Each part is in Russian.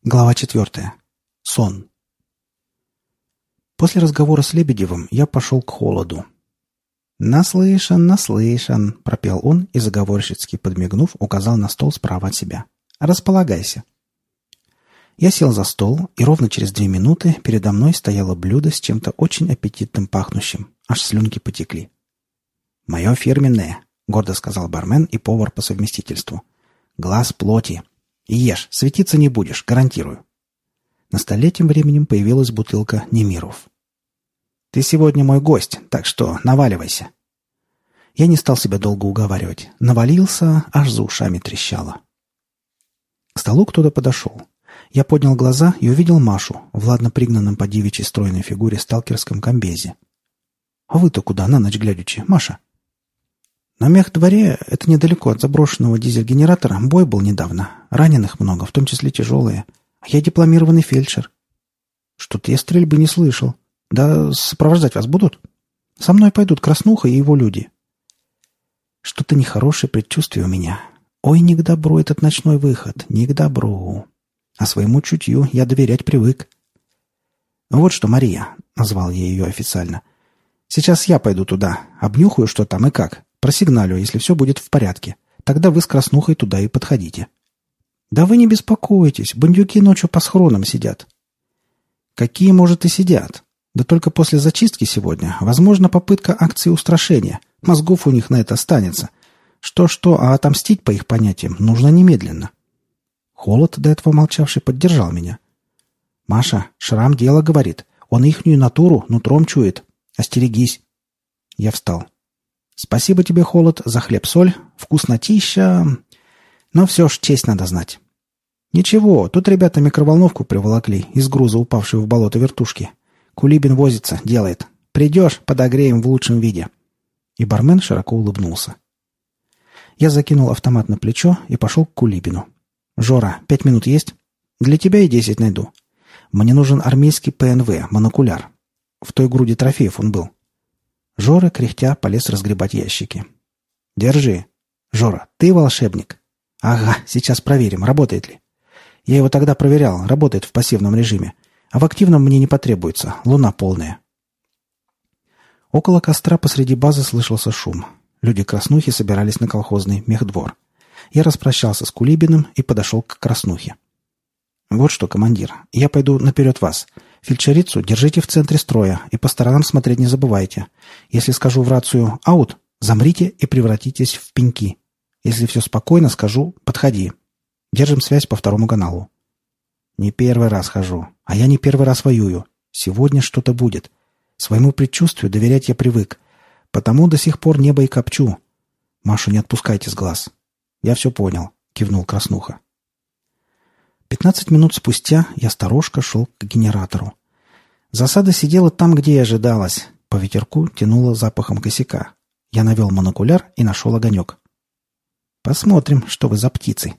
Глава 4. Сон. После разговора с Лебедевым я пошел к холоду. «Наслышан, наслышан», — пропел он и, заговорщицки подмигнув, указал на стол справа от себя. «Располагайся». Я сел за стол, и ровно через 2 минуты передо мной стояло блюдо с чем-то очень аппетитным пахнущим. Аж слюнки потекли. «Мое фирменное», — гордо сказал бармен и повар по совместительству. «Глаз плоти. И ешь, светиться не будешь, гарантирую». На столе тем временем появилась бутылка Немиров. «Ты сегодня мой гость, так что наваливайся». Я не стал себя долго уговаривать. Навалился, аж за ушами трещало. К столу кто-то подошел. Я поднял глаза и увидел Машу в ладно пригнанном по девичьей стройной фигуре сталкерском комбезе. «А вы-то куда на ночь глядячи, Маша?» «На мехдворе, это недалеко от заброшенного дизель-генератора, бой был недавно. Раненых много, в том числе тяжелые. А я дипломированный фельдшер». «Что-то я стрельбы не слышал. Да сопровождать вас будут?» «Со мной пойдут Краснуха и его люди». Что-то нехорошее предчувствие у меня. Ой, не к добру этот ночной выход, не к добру. А своему чутью я доверять привык. «Вот что, Мария», — назвал я ее официально, — «сейчас я пойду туда, обнюхаю, что там и как. Просигналю, если все будет в порядке. Тогда вы с Краснухой туда и подходите». «Да вы не беспокойтесь, бандюки ночью по схронам сидят». «Какие, может, и сидят. Да только после зачистки сегодня, возможно, попытка акции устрашения. Мозгов у них на это останется. Что-что, а отомстить, по их понятиям, нужно немедленно». Холод, до этого молчавший, поддержал меня. «Маша, Шрам дело говорит. Он ихнюю натуру нутром чует. Остерегись». Я встал. «Спасибо тебе, Холод, за хлеб-соль. Вкуснотища. Но все ж честь надо знать». «Ничего, тут ребята микроволновку приволокли из груза, упавшей в болото вертушки. Кулибин возится, делает. Придешь, подогреем в лучшем виде». И бармен широко улыбнулся. Я закинул автомат на плечо и пошел к Кулибину. «Жора, 5 минут есть? Для тебя и 10 найду. Мне нужен армейский ПНВ, монокуляр. В той груди трофеев он был». Жора, кряхтя, полез разгребать ящики. «Держи. Жора, ты волшебник?» «Ага, сейчас проверим, работает ли». Я его тогда проверял, работает в пассивном режиме. А в активном мне не потребуется, луна полная. Около костра посреди базы слышался шум. Люди Краснухи собирались на колхозный мехдвор. Я распрощался с Кулибиным и подошел к Краснухе. «Вот что, командир, я пойду наперед вас. Фельдшерицу держите в центре строя и по сторонам смотреть не забывайте. Если скажу в рацию «аут», замрите и превратитесь в пеньки. Если все спокойно, скажу «подходи». Держим связь по второму каналу». «Не первый раз хожу, а я не первый раз воюю. Сегодня что-то будет. Своему предчувствию доверять я привык. Потому до сих пор небо и копчу. Машу не отпускайте с глаз». «Я все понял», — кивнул Краснуха. 15 минут спустя я сторожко шел к генератору. Засада сидела там, где и ожидалось. По ветерку тянуло запахом косяка. Я навел монокуляр и нашел огонек. «Посмотрим, что вы за птицы».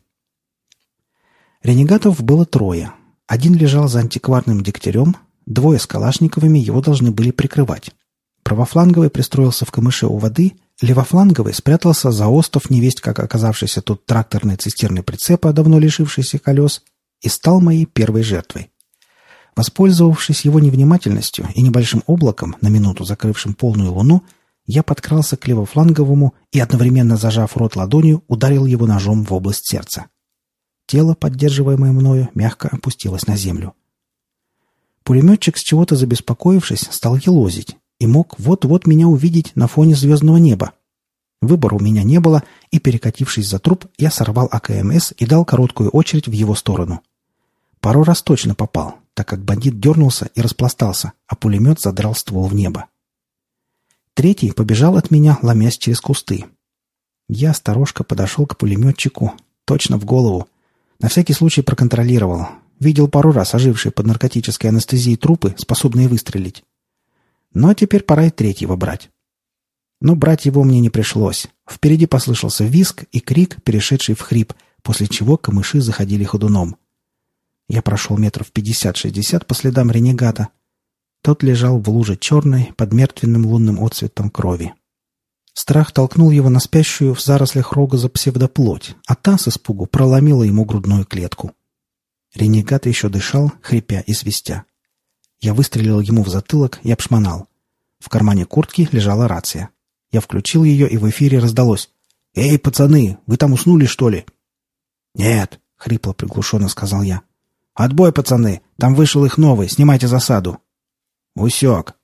Ренегатов было 3. Один лежал за антикварным дегтярем, 2 с калашниковыми его должны были прикрывать. Правофланговый пристроился в камыше у воды, левофланговый спрятался за остов невесть, как оказавшийся тут тракторной цистерны прицепа, давно лишившийся колес, и стал моей первой жертвой. Воспользовавшись его невнимательностью и небольшим облаком, на минуту закрывшим полную луну, я подкрался к левофланговому и, одновременно зажав рот ладонью, ударил его ножом в область сердца. Тело, поддерживаемое мною, мягко опустилось на землю. Пулеметчик, с чего-то забеспокоившись, стал елозить и мог вот-вот меня увидеть на фоне звездного неба. Выбора у меня не было, и, перекатившись за труп, я сорвал АКМС и дал короткую очередь в его сторону. Пару раз точно попал, так как бандит дернулся и распластался, а пулемет задрал ствол в небо. 3 побежал от меня, ломясь через кусты. Я сторожко подошел к пулеметчику, точно в голову. На всякий случай проконтролировал. Видел пару раз ожившие под наркотической анестезией трупы, способные выстрелить. Но теперь пора и 3-го брать. Но брать его мне не пришлось. Впереди послышался визг и крик, перешедший в хрип, после чего камыши заходили ходуном. Я прошел метров 50-60 по следам ренегата. Тот лежал в луже черной, под мертвенным лунным отцветом крови. Страх толкнул его на спящую в зарослях рогоза псевдоплоть, а та с испугу проломила ему грудную клетку. Ренегат еще дышал, хрипя и свистя. Я выстрелил ему в затылок и обшмонал. В кармане куртки лежала рация. Я включил ее, и в эфире раздалось: «Эй, пацаны, вы там уснули, что ли?» «Нет», — хрипло приглушенно сказал я. «Отбой, пацаны! Там вышел их новый, снимайте засаду!» «Усек!»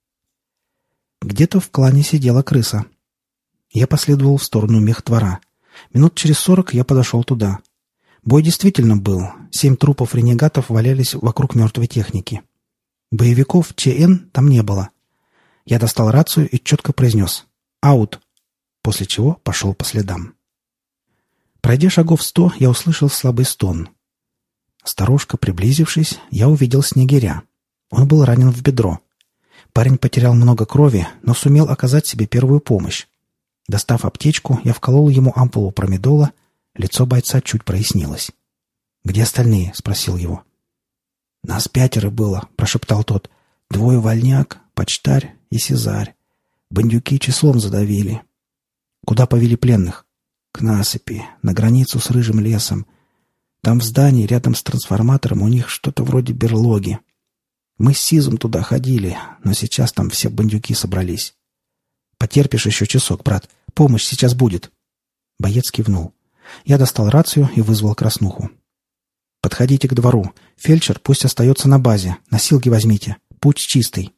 Где-то в клане сидела крыса. Я последовал в сторону мехдвора. Минут через 40 я подошел туда. Бой действительно был. 7 трупов ренегатов валялись вокруг мертвой техники. Боевиков ЧН там не было. Я достал рацию и четко произнес «Аут», после чего пошел по следам. Пройдя шагов 100, я услышал слабый стон. Осторожно приблизившись, я увидел снегиря. Он был ранен в бедро. Парень потерял много крови, но сумел оказать себе первую помощь. Достав аптечку, я вколол ему ампулу промедола. Лицо бойца чуть прояснилось. «Где остальные?» — спросил его. «Нас 5 было», — прошептал тот. 2 вольняк, почтарь и сизарь. Бандюки числом задавили». «Куда повели пленных?» «К насыпи, на границу с Рыжим лесом. Там в здании, рядом с трансформатором, у них что-то вроде берлоги. Мы с Сизом туда ходили, но сейчас там все бандюки собрались». «Потерпишь еще часок, брат. Помощь сейчас будет». Боец кивнул. Я достал рацию и вызвал Краснуху. «Подходите к двору. Фельдшер пусть остается на базе. Носилки возьмите. Путь чистый».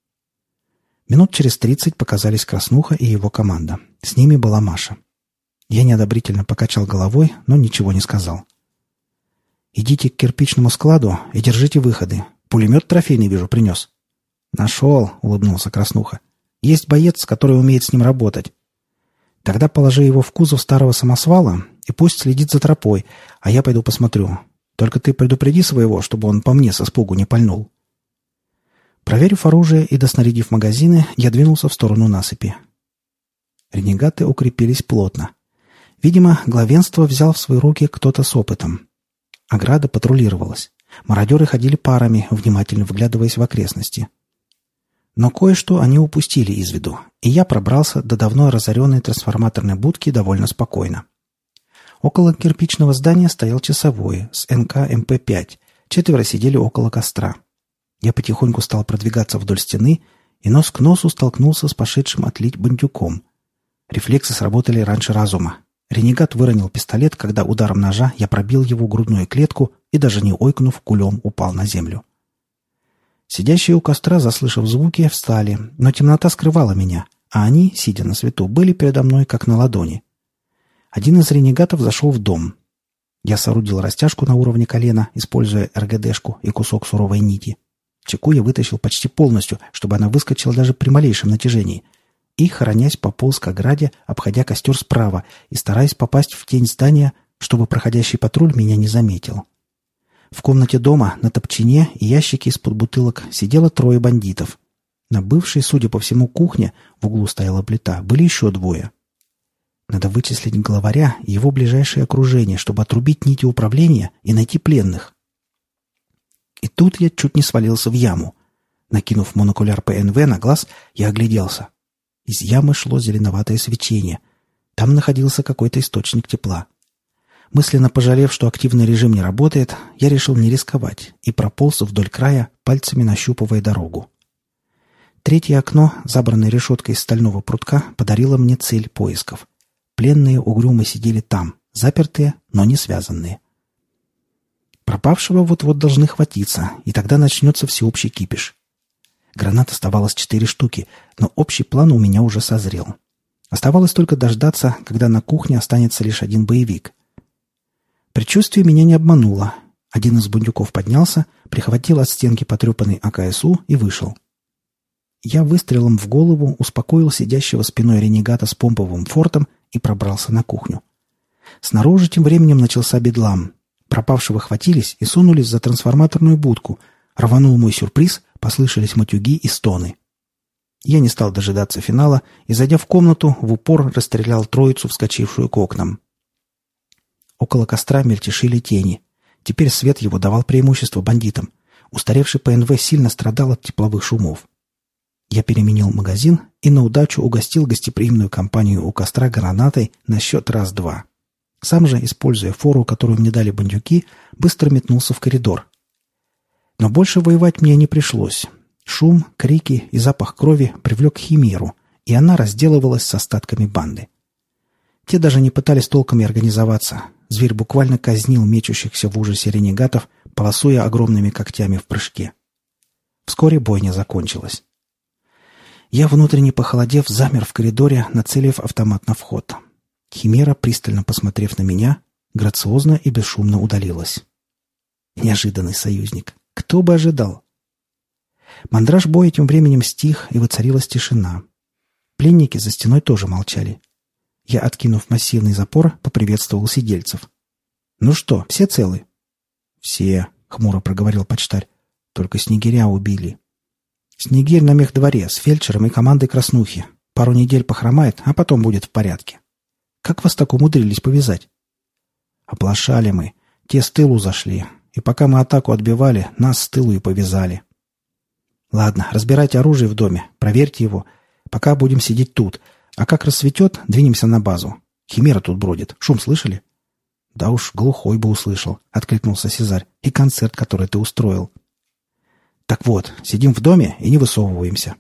Минут через 30 показались Краснуха и его команда. С ними была Маша. Я неодобрительно покачал головой, но ничего не сказал. «Идите к кирпичному складу и держите выходы. Пулемет трофейный, вижу, принес». «Нашел», — улыбнулся Краснуха. «Есть боец, который умеет с ним работать. Тогда положи его в кузов старого самосвала и пусть следит за тропой, а я пойду посмотрю. Только ты предупреди своего, чтобы он по мне со испугу не пальнул». Проверив оружие и доснарядив магазины, я двинулся в сторону насыпи. Ренегаты укрепились плотно. Видимо, главенство взял в свои руки кто-то с опытом. Ограда патрулировалась. Мародеры ходили парами, внимательно вглядываясь в окрестности. Но кое-что они упустили из виду, и я пробрался до давно разоренной трансформаторной будки довольно спокойно. Около кирпичного здания стоял часовой с НК МП-5. 4 сидели около костра. Я потихоньку стал продвигаться вдоль стены и нос к носу столкнулся с пошедшим отлить бандюком. Рефлексы сработали раньше разума. Ренегат выронил пистолет, когда ударом ножа я пробил его грудную клетку и, даже не ойкнув, кулем упал на землю. Сидящие у костра, заслышав звуки, встали, но темнота скрывала меня, а они, сидя на свету, были передо мной как на ладони. Один из ренегатов зашел в дом. Я соорудил растяжку на уровне колена, используя РГДшку и кусок суровой нити. Чеку я вытащил почти полностью, чтобы она выскочила даже при малейшем натяжении, и, хоронясь, пополз к ограде, обходя костер справа и стараясь попасть в тень здания, чтобы проходящий патруль меня не заметил. В комнате дома на топчине и ящике из-под бутылок сидело 3 бандитов. На бывшей, судя по всему, кухне, в углу стояла плита, были еще 2. Надо вычислить главаря и его ближайшее окружение, чтобы отрубить нити управления и найти пленных. И тут я чуть не свалился в яму. Накинув монокуляр ПНВ на глаз, я огляделся. Из ямы шло зеленоватое свечение. Там находился какой-то источник тепла. Мысленно пожалев, что активный режим не работает, я решил не рисковать и прополз вдоль края, пальцами нащупывая дорогу. 3-е окно, забранное решеткой из стального прутка, подарило мне цель поисков. Пленные угрюмо сидели там, запертые, но не связанные. Пропавшего вот-вот должны хватиться, и тогда начнется всеобщий кипиш. Гранат оставалось 4 штуки, но общий план у меня уже созрел. Оставалось только дождаться, когда на кухне останется лишь 1 боевик. Предчувствие меня не обмануло. Один из бандюков поднялся, прихватил от стенки потрепанный АКСУ и вышел. Я выстрелом в голову успокоил сидящего спиной ренегата с помповым фортом и пробрался на кухню. Снаружи тем временем начался бедлам. Пропавшего хватились и сунулись за трансформаторную будку. Рванул мой сюрприз, послышались матюги и стоны. Я не стал дожидаться финала и, зайдя в комнату, в упор расстрелял троицу, вскочившую к окнам. Около костра мельтешили тени. Теперь свет его давал преимущество бандитам. Устаревший ПНВ сильно страдал от тепловых шумов. Я переменил магазин и на удачу угостил гостеприимную компанию у костра гранатой на счет 1-2. Сам же, используя фору, которую мне дали бандюки, быстро метнулся в коридор. Но больше воевать мне не пришлось. Шум, крики и запах крови привлек химеру, и она разделывалась с остатками банды. Те даже не пытались толком и организоваться. Зверь буквально казнил мечущихся в ужасе ренегатов, полосуя огромными когтями в прыжке. Вскоре бойня закончилась. Я, внутренне похолодев, замер в коридоре, нацелив автомат на вход. Химера, пристально посмотрев на меня, грациозно и бесшумно удалилась. Неожиданный союзник. Кто бы ожидал? Мандраж боя тем временем стих, и воцарилась тишина. Пленники за стеной тоже молчали. Я, откинув массивный запор, поприветствовал сидельцев. «Ну что, все целы?» «Все», — хмуро проговорил почтарь. «Только снегиря убили». «Снегирь на мехдворе с фельдшером и командой Краснухи. Пару недель похромает, а потом будет в порядке. Как вас так умудрились повязать?» «Оплошали мы. Те с тылу зашли. И пока мы атаку отбивали, нас с тылу и повязали». «Ладно, разбирайте оружие в доме, проверьте его. Пока будем сидеть тут. А как рассветет, двинемся на базу. Химера тут бродит. Шум слышали?» «Да уж, глухой бы услышал», — откликнулся Сезарь. «И концерт, который ты устроил». «Так вот, сидим в доме и не высовываемся».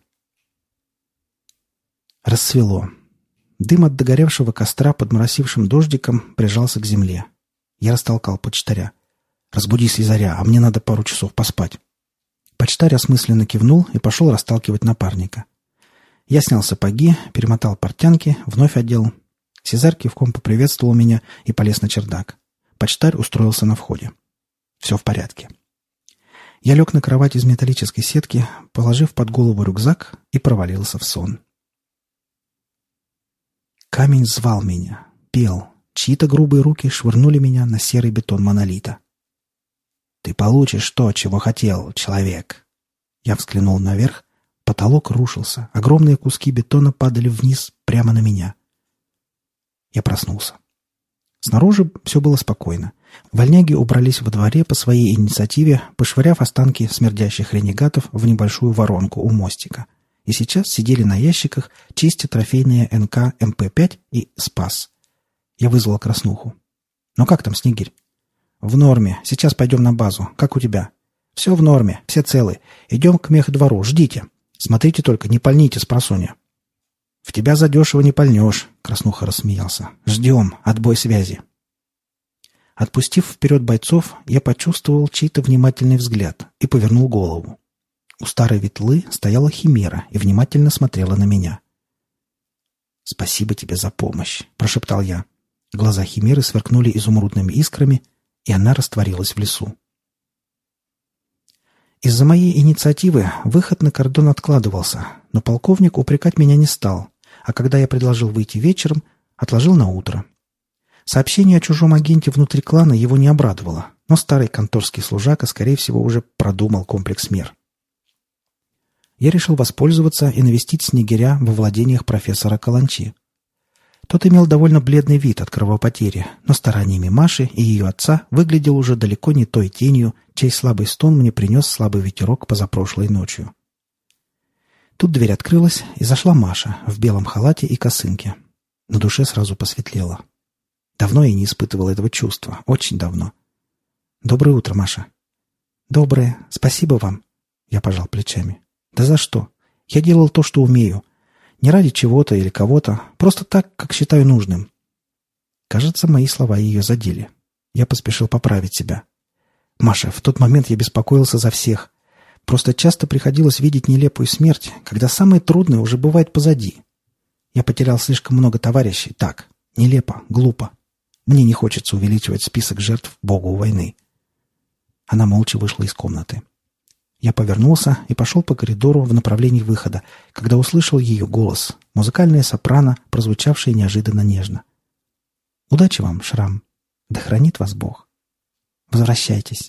Рассвело. Дым от догоревшего костра под моросившим дождиком прижался к земле. Я растолкал почтаря. «Разбуди Слизаря, а мне надо пару часов поспать». Почтарь осмысленно кивнул и пошел расталкивать напарника. Я снял сапоги, перемотал портянки, вновь одел. Сезарь кивком поприветствовал меня и полез на чердак. Почтарь устроился на входе. Все в порядке. Я лег на кровать из металлической сетки, положив под голову рюкзак, и провалился в сон. Камень звал меня, пел. Чьи-то грубые руки швырнули меня на серый бетон монолита. «Ты получишь то, чего хотел, человек!» Я взглянул наверх. Потолок рушился. Огромные куски бетона падали вниз, прямо на меня. Я проснулся. Снаружи все было спокойно. Вольняги убрались во дворе по своей инициативе, пошвыряв останки смердящих ренегатов в небольшую воронку у мостика. И сейчас сидели на ящиках, чистя трофейные НК МП-5 и СПАС. Я вызвал Краснуху. «Ну как там, Снегирь?» «В норме. Сейчас пойдем на базу. Как у тебя?» «Все в норме. Все целы. Идем к мехдвору. Ждите. Смотрите только, не пальните спросонья». «В тебя задешево не пальнешь», — Краснуха рассмеялся. «Ждем. Отбой связи». Отпустив вперед бойцов, я почувствовал чей-то внимательный взгляд и повернул голову. У старой ветлы стояла химера и внимательно смотрела на меня. «Спасибо тебе за помощь», — прошептал я. Глаза химеры сверкнули изумрудными искрами, и она растворилась в лесу. Из-за моей инициативы выход на кордон откладывался, но полковник упрекать меня не стал, а когда я предложил выйти вечером, отложил на утро. Сообщение о чужом агенте внутри клана его не обрадовало, но старый конторский служака, скорее всего, уже продумал комплекс мер. Я решил воспользоваться и навестить Снегиря во владениях профессора Каланчи. Тот имел довольно бледный вид от кровопотери, но стараниями Маши и ее отца выглядел уже далеко не той тенью, чей слабый стон мне принес слабый ветерок позапрошлой ночью. Тут дверь открылась, и зашла Маша в белом халате и косынке. На душе сразу посветлело. Давно я не испытывал этого чувства, очень давно. «Доброе утро, Маша». «Доброе. Спасибо вам». Я пожал плечами. «Да за что? Я делал то, что умею. Не ради чего-то или кого-то, просто так, как считаю нужным». Кажется, мои слова ее задели. Я поспешил поправить себя. «Маша, в тот момент я беспокоился за всех. Просто часто приходилось видеть нелепую смерть, когда самое трудное уже бывает позади. Я потерял слишком много товарищей. Так, нелепо, глупо. Мне не хочется увеличивать список жертв богу войны». Она молча вышла из комнаты. Я повернулся и пошел по коридору в направлении выхода, когда услышал ее голос, музыкальная сопрано, прозвучавшая неожиданно нежно. «Удачи вам, Шрам. Да хранит вас Бог. Возвращайтесь».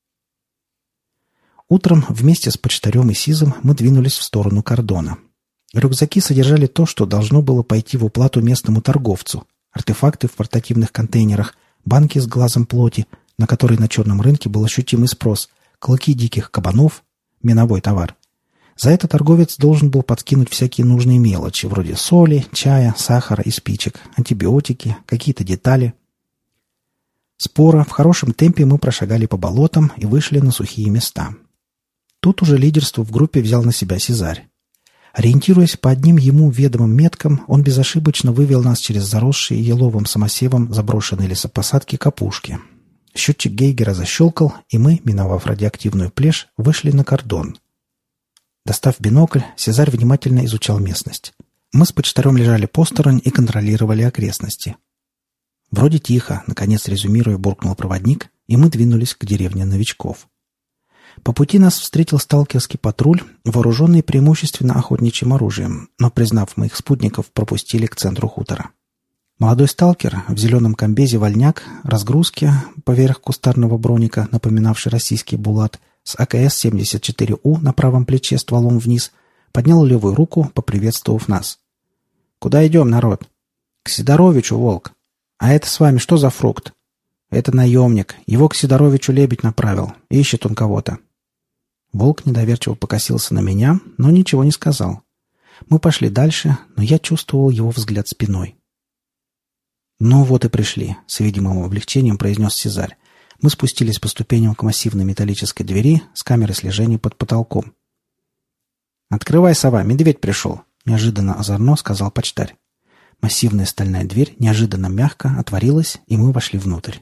Утром вместе с почтарем и Сизом мы двинулись в сторону кордона. Рюкзаки содержали то, что должно было пойти в уплату местному торговцу: артефакты в портативных контейнерах, банки с глазом плоти, на которые на черном рынке был ощутимый спрос, клыки диких кабанов, миновой товар. За это торговец должен был подкинуть всякие нужные мелочи, вроде соли, чая, сахара и спичек, антибиотики, какие-то детали. Споро, в хорошем темпе мы прошагали по болотам и вышли на сухие места. Тут уже лидерство в группе взял на себя Сезарь. Ориентируясь по одним ему ведомым меткам, он безошибочно вывел нас через заросшие еловым самосевом заброшенные лесопосадки к опушке. Счетчик Гейгера защелкал, и мы, миновав радиоактивную плешь, вышли на кордон. Достав бинокль, Сезарь внимательно изучал местность. Мы с почтарем лежали посторонь и контролировали окрестности. «Вроде тихо», — наконец резюмируя, буркнул проводник, и мы двинулись к деревне новичков. По пути нас встретил сталкерский патруль, вооруженный преимущественно охотничьим оружием, но, признав моих спутников, пропустили к центру хутора. Молодой сталкер в зеленом комбезе вольняк, разгрузке поверх кустарного броника, напоминавший российский булат, с АКС-74У на правом плече стволом вниз, поднял левую руку, поприветствовав нас. «Куда идем, народ?» «К Сидоровичу, волк. А это с вами что за фрукт?» «Это наемник. Его к Сидоровичу лебедь направил. Ищет он кого-то». Волк недоверчиво покосился на меня, но ничего не сказал. Мы пошли дальше, но я чувствовал его взгляд спиной. «Ну вот и пришли», — с видимым облегчением произнес Сезарь. Мы спустились по ступеням к массивной металлической двери с камерой слежения под потолком. «Открывай, сова, медведь пришел», — неожиданно озорно сказал почтарь. Массивная стальная дверь неожиданно мягко отворилась, и мы вошли внутрь.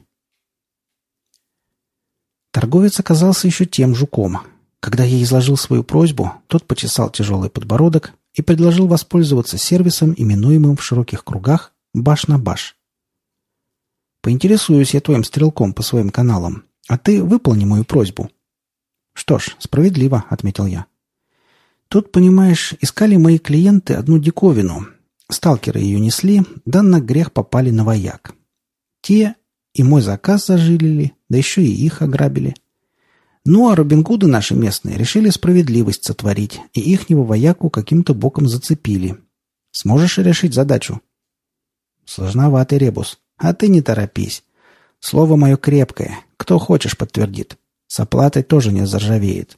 Торговец оказался еще тем жуком. Когда я изложил свою просьбу, тот почесал тяжелый подбородок и предложил воспользоваться сервисом, именуемым в широких кругах «баш на баш». «Поинтересуюсь я твоим стрелком по своим каналам, а ты выполни мою просьбу». «Что ж, справедливо», — отметил я. «Тут, понимаешь, искали мои клиенты одну диковину. Сталкеры ее несли, да на грех попали на вояк. Те и мой заказ зажилили, да еще и их ограбили. Ну, а Робин Гуды наши местные решили справедливость сотворить, и ихнего вояку каким-то боком зацепили. Сможешь решить задачу?» «Сложноватый ребус. А ты не торопись. Слово мое крепкое. Кто хочешь, подтвердит. С оплатой тоже не заржавеет».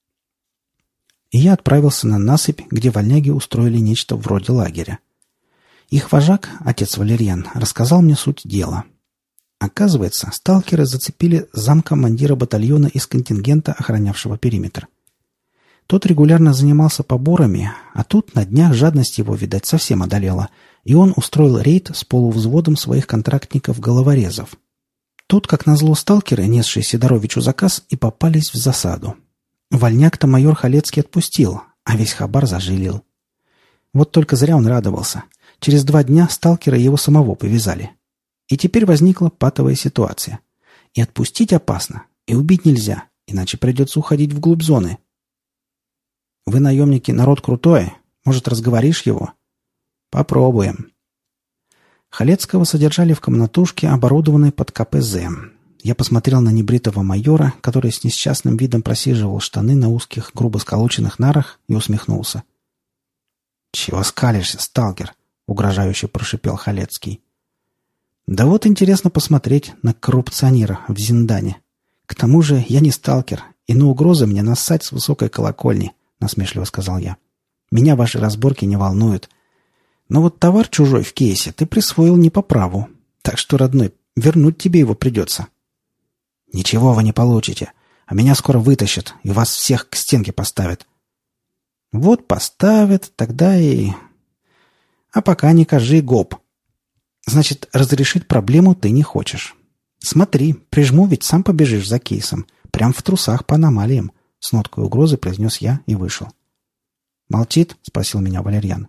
И я отправился на насыпь, где вольняги устроили нечто вроде лагеря. Их вожак, отец Валерьян, рассказал мне суть дела. Оказывается, сталкеры зацепили замкомандира батальона из контингента, охранявшего периметр. Тот регулярно занимался поборами, а тут на днях жадность его, видать, совсем одолела, и он устроил рейд с полувзводом своих контрактников-головорезов. Тут, как назло, сталкеры, несшие Сидоровичу заказ, и попались в засаду. Вольняк-то майор Халецкий отпустил, а весь хабар зажилил. Вот только зря он радовался. Через 2 дня сталкеры его самого повязали. И теперь возникла патовая ситуация. И отпустить опасно, и убить нельзя, иначе придется уходить вглубь зоны. «Вы, наемники, народ крутой. Может, разговоришь его?» «Попробуем». Халецкого содержали в комнатушке, оборудованной под КПЗ. Я посмотрел на небритого майора, который с несчастным видом просиживал штаны на узких, грубо сколоченных нарах, и усмехнулся. «Чего скалишься, сталкер?» — угрожающе прошипел Халецкий. «Да вот интересно посмотреть на коррупционера в Зиндане. К тому же я не сталкер, и на угрозы мне нассать с высокой колокольни», — насмешливо сказал я. «Меня ваши разборки не волнуют. Но вот товар чужой в кейсе ты присвоил не по праву. Так что, родной, вернуть тебе его придется». «Ничего вы не получите, а меня скоро вытащат и вас всех к стенке поставят». «Вот поставят, тогда и... А пока не кажи гоп. Значит, разрешить проблему ты не хочешь. Смотри, прижму, ведь сам побежишь за кейсом. Прям в трусах по аномалиям», — с ноткой угрозы произнес я и вышел. «Молчит?» — спросил меня Валерьян.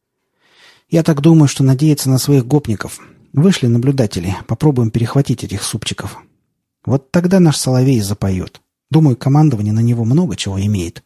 «Я так думаю, что надеется на своих гопников. Вышли наблюдатели, попробуем перехватить этих супчиков. Вот тогда наш соловей запоет. Думаю, командование на него много чего имеет».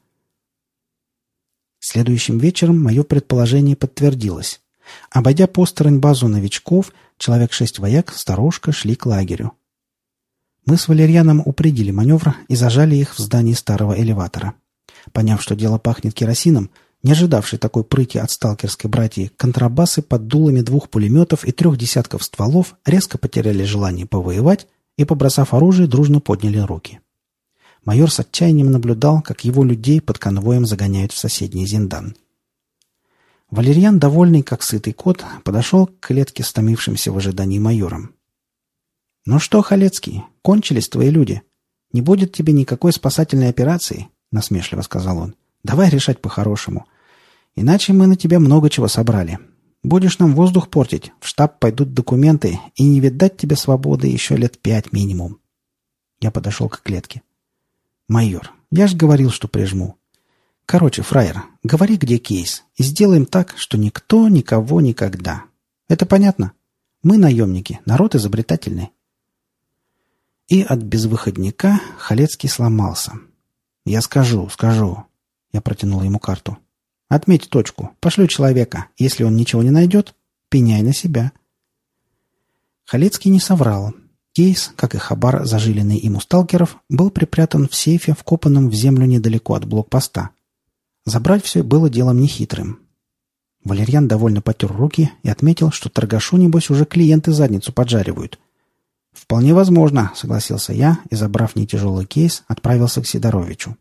Следующим вечером мое предположение подтвердилось. Обойдя посторонь базу новичков, человек 6 вояк сторожко шли к лагерю. Мы с Валерьяном упредили маневр и зажали их в здании старого элеватора. Поняв, что дело пахнет керосином, не ожидавший такой прыти от сталкерской братьи, контрабасы под дулами 2 пулеметов и 3 десятков стволов резко потеряли желание повоевать и, побросав оружие, дружно подняли руки. Майор с отчаянием наблюдал, как его людей под конвоем загоняют в соседний Зиндан. Валерьян, довольный, как сытый кот, подошел к клетке с томившимся в ожидании майором. «Ну что, Халецкий, кончились твои люди. Не будет тебе никакой спасательной операции», — насмешливо сказал он. «Давай решать по-хорошему. Иначе мы на тебя много чего собрали. Будешь нам воздух портить, в штаб пойдут документы, и не видать тебе свободы еще лет 5 минимум». Я подошел к клетке. «Майор, я ж говорил, что прижму. Короче, фраер, говори, где кейс, и сделаем так, что никто никого никогда. Это понятно? Мы наемники, народ изобретательный». И от безвыходняка Халецкий сломался. «Я скажу. Я протянул ему карту. «Отметь точку, пошлю человека. Если он ничего не найдет, пеняй на себя». Халецкий не соврал. Кейс, как и хабар, зажиленный им у сталкеров, был припрятан в сейфе, вкопанном в землю недалеко от блокпоста. Забрать все было делом нехитрым. Валерьян довольно потер руки и отметил, что торгашу, небось, уже клиенты задницу поджаривают. «Вполне возможно», — согласился я и, забрав нетяжелый кейс, отправился к Сидоровичу.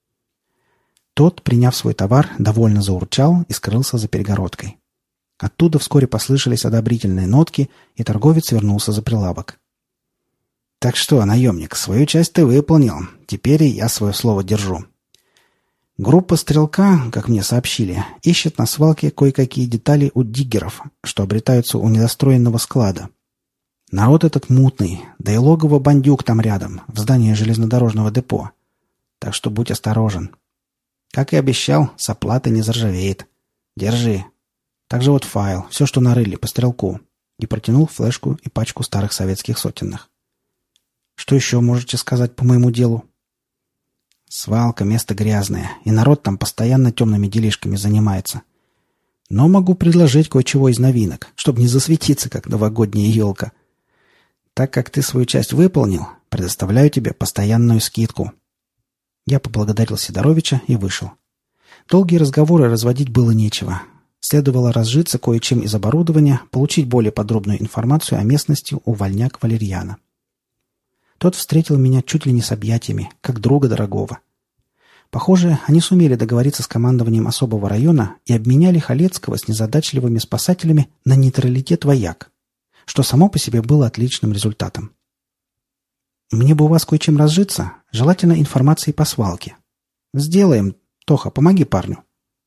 Тот, приняв свой товар, довольно заурчал и скрылся за перегородкой. Оттуда вскоре послышались одобрительные нотки, и торговец вернулся за прилавок. «Так что, наемник, свою часть ты выполнил. Теперь и я свое слово держу. Группа «Стрелка», как мне сообщили, ищет на свалке кое-какие детали у диггеров, что обретаются у недостроенного склада. Народ этот мутный, да и логово бандюк там рядом, в здании железнодорожного депо. Так что будь осторожен. Как и обещал, с оплатой не заржавеет. Держи. Также вот файл, все, что нарыли по стрелку». И протянул флешку и пачку старых советских сотенных. «Что еще можете сказать по моему делу?» «Свалка — место грязное, и народ там постоянно темными делишками занимается. Но могу предложить кое-чего из новинок, чтобы не засветиться, как новогодняя елка. Так как ты свою часть выполнил, предоставляю тебе постоянную скидку». Я поблагодарил Сидоровича и вышел. Долгие разговоры разводить было нечего. Следовало разжиться кое-чем из оборудования, получить более подробную информацию о местности у вольняк Валерьяна. Тот встретил меня чуть ли не с объятиями, как друга дорогого. Похоже, они сумели договориться с командованием особого района и обменяли Халецкого с незадачливыми спасателями на нейтралитет вояк, что само по себе было отличным результатом. «Мне бы у вас кое-чем разжиться, желательно информацией по свалке». «Сделаем. Тоха, помоги парню».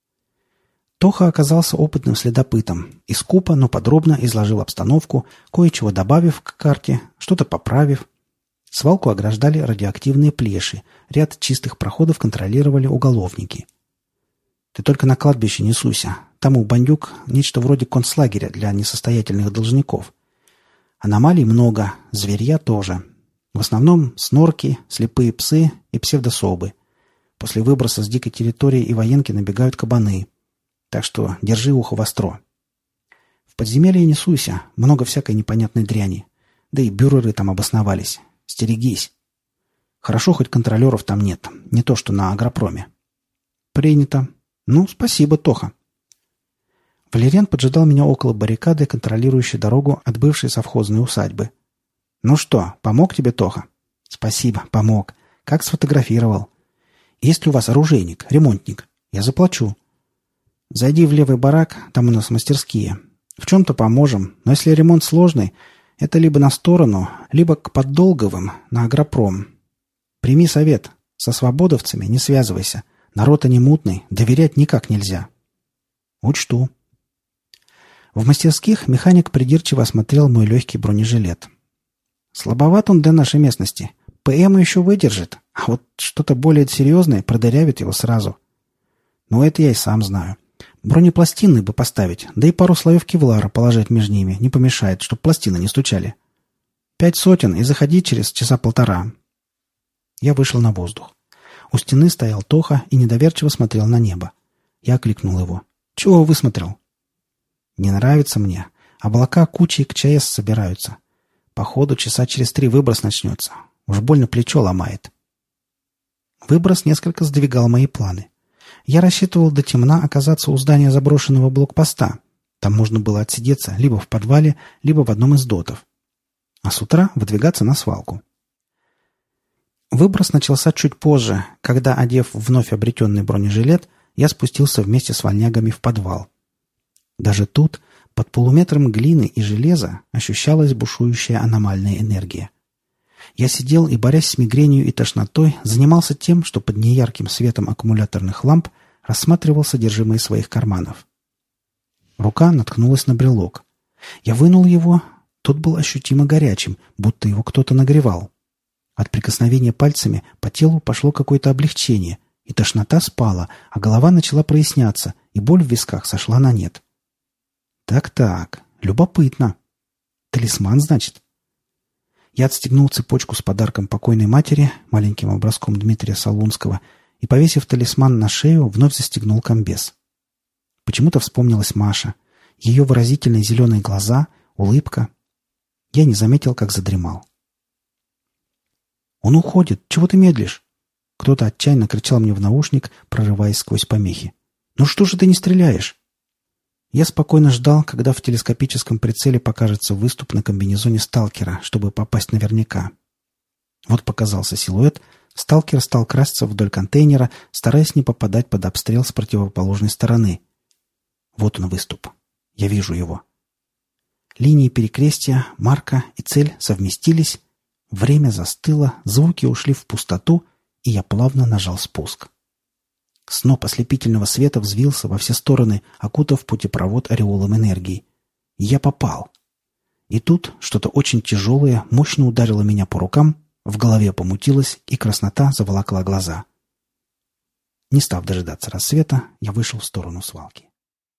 Тоха оказался опытным следопытом и скупо, но подробно изложил обстановку, кое-чего добавив к карте, что-то поправив. Свалку ограждали радиоактивные плеши, ряд чистых проходов контролировали уголовники. «Ты только на кладбище не суйся. Там у бандюк нечто вроде концлагеря для несостоятельных должников. Аномалий много, зверья тоже. В основном снорки, слепые псы и псевдособы. После выброса с дикой территории и военки набегают кабаны. Так что держи ухо востро. В подземелье не суйся, много всякой непонятной дряни. Да и бюреры там обосновались. Стерегись. Хорошо, хоть контролеров там нет, не то что на агропроме». «Принято. Ну, спасибо, Тоха». Валерьян поджидал меня около баррикады, контролирующей дорогу от бывшей совхозной усадьбы. «Ну что, помог тебе, Тоха?» «Спасибо, помог. Как сфотографировал. Есть ли у вас оружейник, ремонтник? Я заплачу». «Зайди в левый барак, там у нас мастерские. В чем-то поможем, но если ремонт сложный, это либо на сторону, либо к Поддолговым, на агропром. Прими совет. Со свободовцами не связывайся. Народ они мутный, доверять никак нельзя». «Учту». В мастерских механик придирчиво осмотрел мой легкий бронежилет. «Слабоват он для нашей местности. ПМ еще выдержит, а вот что-то более серьезное продырявит его сразу. Но это я и сам знаю. Бронепластины бы поставить, да и пару слоев кевлара положить между ними не помешает, чтоб пластины не стучали. 5 сотен и заходи через часа полтора». Я вышел на воздух. У стены стоял Тоха и недоверчиво смотрел на небо. Я окликнул его. «Чего высмотрел?» «Не нравится мне. Облака кучей к ЧАЭС собираются. Походу, часа через 3 выброс начнется. Уж больно плечо ломает». Выброс несколько сдвигал мои планы. Я рассчитывал до темна оказаться у здания заброшенного блокпоста. Там можно было отсидеться либо в подвале, либо в одном из дотов. А с утра выдвигаться на свалку. Выброс начался чуть позже, когда, одев вновь обретенный бронежилет, я спустился вместе с вольнягами в подвал. Даже тут, Под полуметром глины и железа ощущалась бушующая аномальная энергия. Я сидел и, борясь с мигренью и тошнотой, занимался тем, что под неярким светом аккумуляторных ламп рассматривал содержимое своих карманов. Рука наткнулась на брелок. Я вынул его, тот был ощутимо горячим, будто его кто-то нагревал. От прикосновения пальцами по телу пошло какое-то облегчение, и тошнота спала, а голова начала проясняться, и боль в висках сошла на нет. Так, любопытно. Талисман, значит? Я отстегнул цепочку с подарком покойной матери, маленьким образком Дмитрия Солунского, и, повесив талисман на шею, вновь застегнул комбез. Почему-то вспомнилась Маша, ее выразительные зеленые глаза, улыбка. Я не заметил, как задремал. «Он уходит! Чего ты медлишь?» Кто-то отчаянно кричал мне в наушник, прорываясь сквозь помехи. «Ну что же ты не стреляешь?» Я спокойно ждал, когда в телескопическом прицеле покажется выступ на комбинезоне сталкера, чтобы попасть наверняка. Вот показался силуэт, сталкер стал красться вдоль контейнера, стараясь не попадать под обстрел с противоположной стороны. Вот он выступ. Я вижу его. Линии перекрестия, марка и цель совместились, время застыло, звуки ушли в пустоту, и я плавно нажал спуск. Сноп ослепительного света взвился во все стороны, окутав путепровод ореолом энергии. Я попал. И тут что-то очень тяжелое мощно ударило меня по рукам, в голове помутилось, и краснота заволокла глаза. Не став дожидаться рассвета, я вышел в сторону свалки.